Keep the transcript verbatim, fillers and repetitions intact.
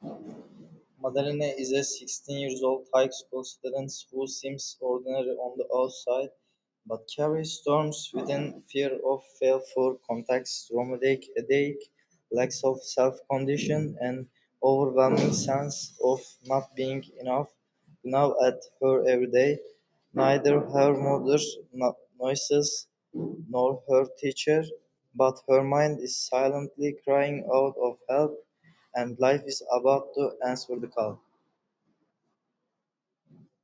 Madeline is a sixteen years old high school student who seems ordinary on the outside but carries storms within: fear of failure for contacts, romantic headache, lack of self-condition, and overwhelming sense of not being enough gnaw at her every day. Neither her mother's no- noises nor her teacher, but her mind is silently crying out of help, and life is about to answer the call.